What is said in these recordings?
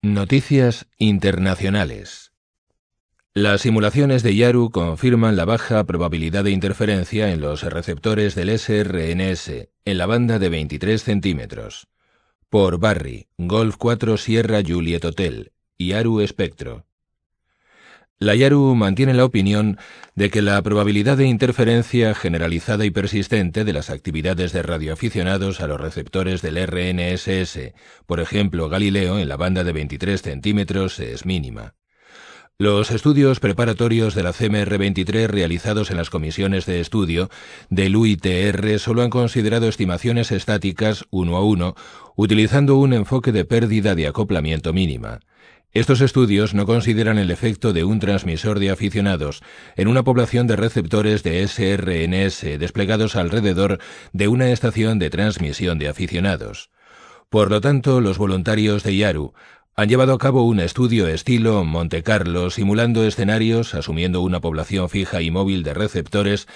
Noticias internacionales. Las simulaciones de Yaru confirman la baja probabilidad de interferencia en los receptores del SRNS en la banda de 23 centímetros. Por Barry, Golf 4 Sierra Juliet Hotel, Yaru Espectro. La Yaru mantiene la opinión de que la probabilidad de interferencia generalizada y persistente de las actividades de radioaficionados a los receptores del RNSS, por ejemplo Galileo en la banda de 23 centímetros, es mínima. Los estudios preparatorios de la CMR23 realizados en las comisiones de estudio del UITR solo han considerado estimaciones estáticas 1 a 1, utilizando un enfoque de pérdida de acoplamiento mínima. Estos estudios no consideran el efecto de un transmisor de aficionados en una población de receptores de SRNS desplegados alrededor de una estación de transmisión de aficionados. Por lo tanto, los voluntarios de Yaru han llevado a cabo un estudio estilo Monte Carlo simulando escenarios asumiendo una población fija y móvil de receptores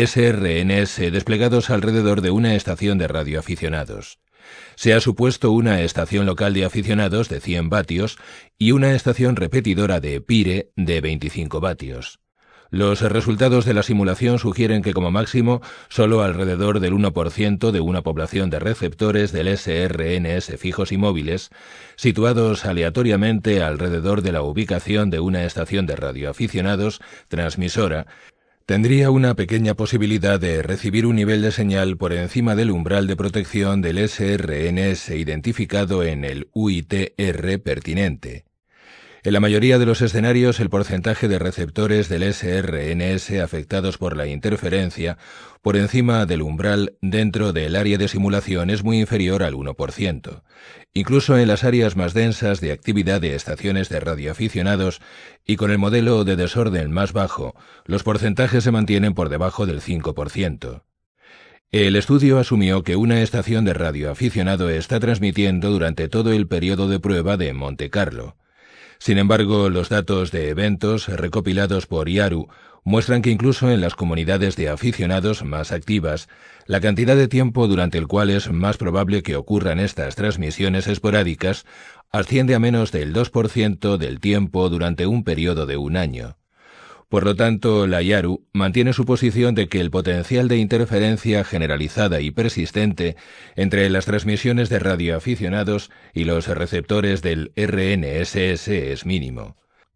SRNS desplegados alrededor de una estación de radioaficionados. Se ha supuesto una estación local de aficionados de 100 vatios y una estación repetidora de PIRE de 25 vatios. Los resultados de la simulación sugieren que como máximo solo alrededor del 1% de una población de receptores del SRNS fijos y móviles, situados aleatoriamente alrededor de la ubicación de una estación de radioaficionados transmisora, tendría una pequeña posibilidad de recibir un nivel de señal por encima del umbral de protección del SRNS identificado en el UITR pertinente. En la mayoría de los escenarios, el porcentaje de receptores del SRNS afectados por la interferencia por encima del umbral dentro del área de simulación es muy inferior al 1%. Incluso en las áreas más densas de actividad de estaciones de radioaficionados y con el modelo de desorden más bajo, los porcentajes se mantienen por debajo del 5%. El estudio asumió que una estación de radioaficionado está transmitiendo durante todo el periodo de prueba de Monte Carlo. Sin embargo, los datos de eventos recopilados por Yaru muestran que incluso en las comunidades de aficionados más activas, la cantidad de tiempo durante el cual es más probable que ocurran estas transmisiones esporádicas asciende a menos del 2% del tiempo durante un periodo de un año. Por lo tanto, la Yaru mantiene su posición de que el potencial de interferencia generalizada y persistente entre las transmisiones de radioaficionados y los receptores del RNSS es mínimo.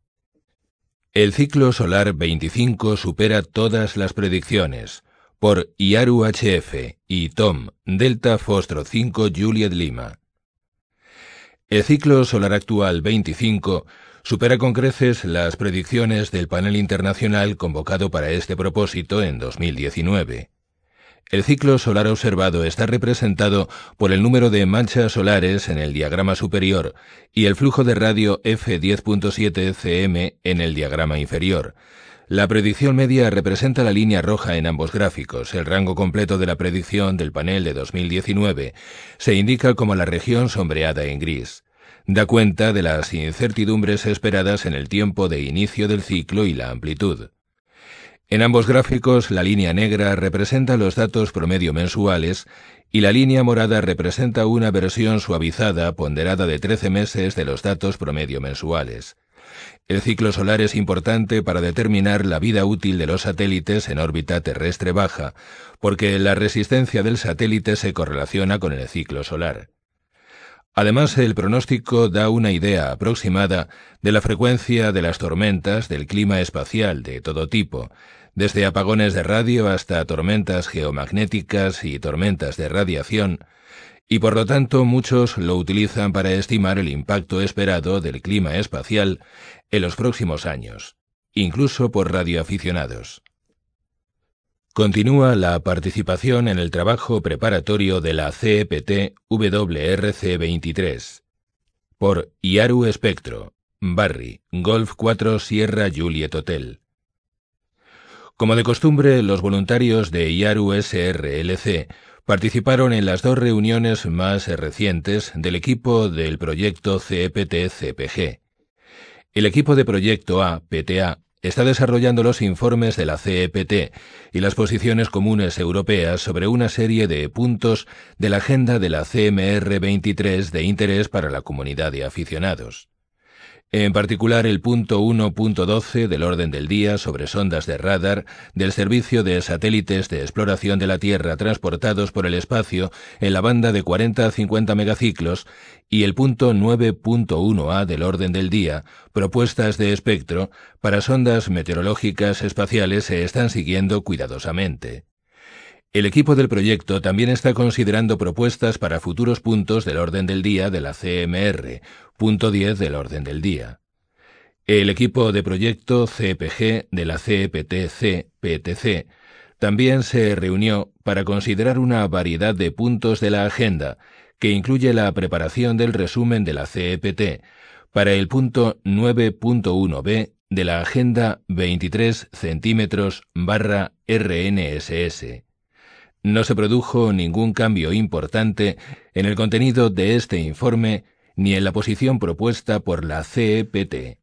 El ciclo solar 25 supera todas las predicciones. Por Yaru HF y Tom Delta Fostro 5 Juliet Lima. El ciclo solar actual 25 supera con creces las predicciones del panel internacional convocado para este propósito en 2019. El ciclo solar observado está representado por el número de manchas solares en el diagrama superior y el flujo de radio F10.7 cm en el diagrama inferior. La predicción media representa la línea roja en ambos gráficos. El rango completo de la predicción del panel de 2019 se indica como la región sombreada en gris. Da cuenta de las incertidumbres esperadas en el tiempo de inicio del ciclo y la amplitud. En ambos gráficos, la línea negra representa los datos promedio mensuales y la línea morada representa una versión suavizada ponderada de 13 meses de los datos promedio mensuales. El ciclo solar es importante para determinar la vida útil de los satélites en órbita terrestre baja, porque la resistencia del satélite se correlaciona con el ciclo solar. Además, el pronóstico da una idea aproximada de la frecuencia de las tormentas del clima espacial de todo tipo, desde apagones de radio hasta tormentas geomagnéticas y tormentas de radiación, y por lo tanto muchos lo utilizan para estimar el impacto esperado del clima espacial en los próximos años, incluso por radioaficionados. Continúa la participación en el trabajo preparatorio de la CEPT WRC23. Por Yaru Espectro, Barry, Golf 4 Sierra Juliet Hotel. Como de costumbre, los voluntarios de Yaru SRLC participaron en las dos reuniones más recientes del equipo del proyecto CEPT-CPG. El equipo de proyecto A, PTA, está desarrollando los informes de la CEPT y las posiciones comunes europeas sobre una serie de puntos de la agenda de la CMR23 de interés para la comunidad de aficionados. En particular el punto 1.12 del orden del día sobre sondas de radar del servicio de satélites de exploración de la Tierra transportados por el espacio en la banda de 40 a 50 megaciclos y el punto 9.1a del orden del día, propuestas de espectro, para sondas meteorológicas espaciales se están siguiendo cuidadosamente. El equipo del proyecto también está considerando propuestas para futuros puntos del orden del día de la CMR, punto 10 del orden del día. El equipo de proyecto CPG de la CEPTC-PTC también se reunió para considerar una variedad de puntos de la agenda, que incluye la preparación del resumen de la CEPT, para el punto 9.1b de la agenda 23 cm/RNSS. No se produjo ningún cambio importante en el contenido de este informe ni en la posición propuesta por la CEPT.